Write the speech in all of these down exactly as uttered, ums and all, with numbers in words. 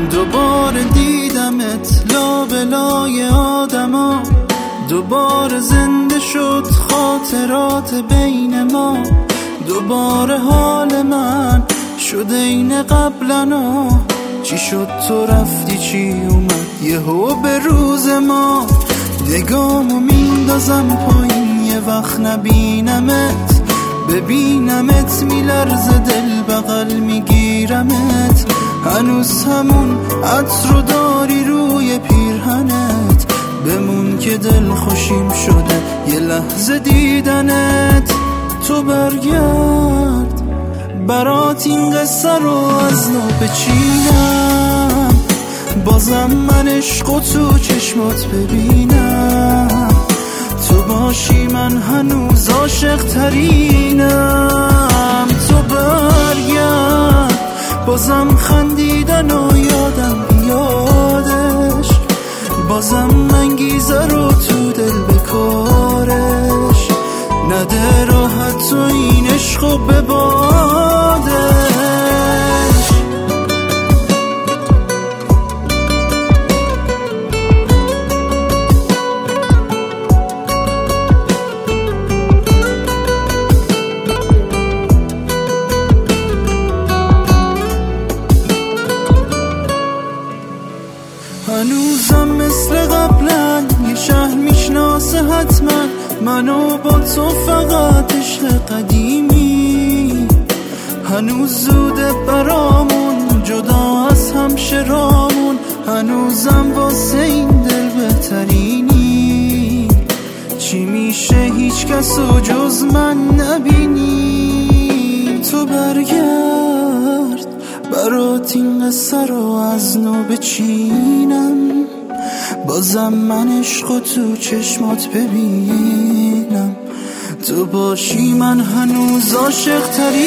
دوباره دیدمت لابلای آدما، دوباره زنده شد خاطرات بین ما، دوباره حال من شد این قبلنا. چی شد تو رفتی چی اومد یهو به روز ما؟ نگامو میندازم پایین یه وقت نبینمت، ببینمت میلرز دل بغل میگیرمت، هنوز همون عطر رو داری روی پیرهنت، بمون که دل خوشیم شده یه لحظه دیدنت. تو برگرد برات این قصه رو از نو بچینم، بازم من عشقو تو چشمات ببینم، تو باشی من هنوز عاشق ترینم. تو برگرد بازم خندیدن و یادم بیادش، بازم انگیزه رو تو دل بکارش، نده راحت تو این عشقو ببادش. هنوزم مثل قبلا یه شهر میشناسه حتما منو با تو فقط عشق قدیمی، هنوز زوده برامون جدا از همشرامون، هنوزم واسه این دل بهترینی، چی میشه هیچ کسو جز من نبینی. تو برگرد برات این قصه رو از نو بچینم، بازم من عشقو تو چشمات ببینم، تو باشی من هنوز عاشق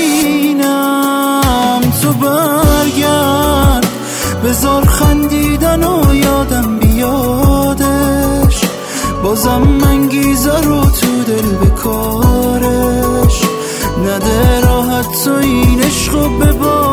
ترینم. تو برگرد بذار خندیدن و یادم بیادش، بازم انگیزه رو تو دل بکارش، نده راحت تو این عشقو ببار.